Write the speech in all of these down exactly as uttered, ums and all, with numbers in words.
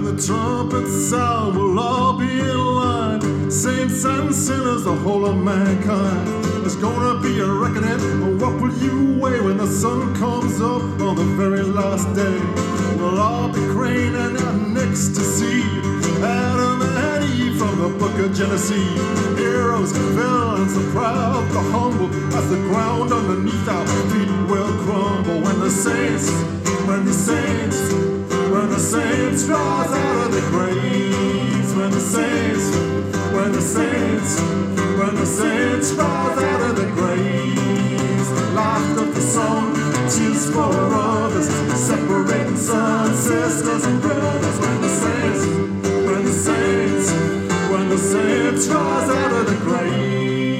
When the trumpets sound, we'll all be in line. Saints and sinners, the whole of mankind. There's gonna be a reckoning. What will you weigh when the sun comes up on the very last day? We'll all be craning our necks to see Adam and Eve from the book of Genesis. Heroes, villains, the proud, the humble, as the ground underneath our feet will crumble. When the saints, when the saints, when the saints rise out of the graves. When the saints, when the saints, when the saints rise out of the graves. Life of the song, tears for others, separating sons, sisters and brothers. When the saints, when the saints, when the saints rise out of the grave.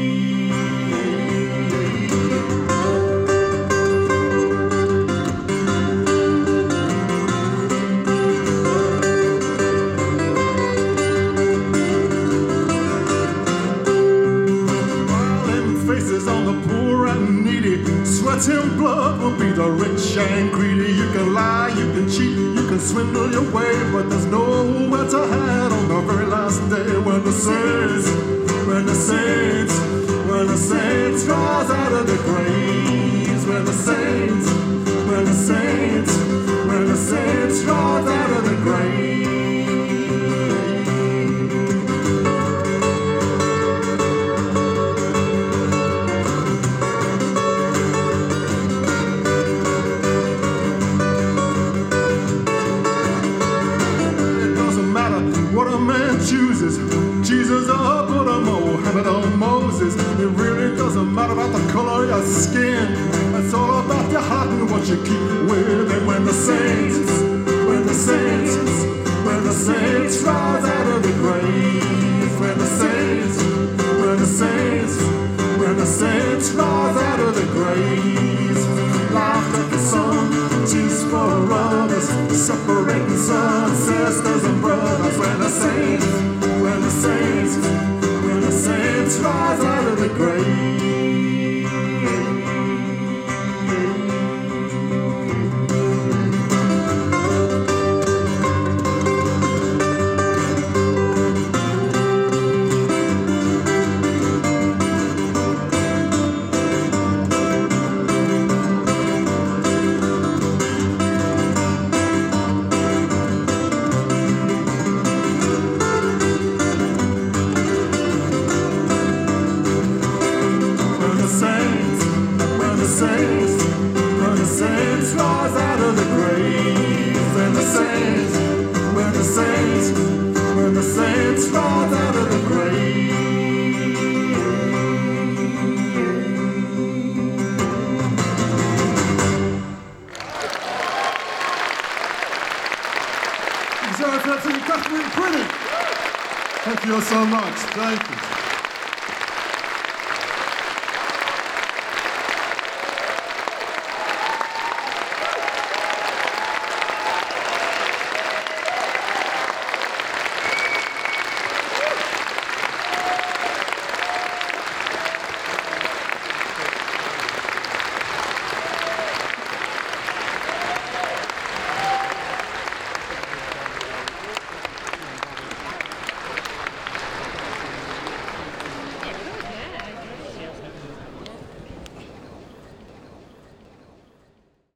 On the poor and needy, sweat and blood will be the rich and greedy. You can lie, you can cheat, you can swindle your way, but there's nowhere to hide on the very last day. When the saints, when the saints, when the saints rise out of the graves. When the saints, when the saints, when the saints rise out of the graves. What a man chooses, Jesus or Buddha, Mohammed or Moses. It really doesn't matter about the color of your skin. It's all about your heart and what you keep with it. When the saints, when the saints, when the saints rise out of the grave. When the saints, when the saints, when the saints rise out of the graves. Life of the sun, tears for others, separating sons, sisters and brothers. When the saints, when the saints, when the saints rise out of the grave. Saints, when the saints rise out of the grave. When the saints, when the saints, when the saints rise out of the grave. Thank you so much. Thank you.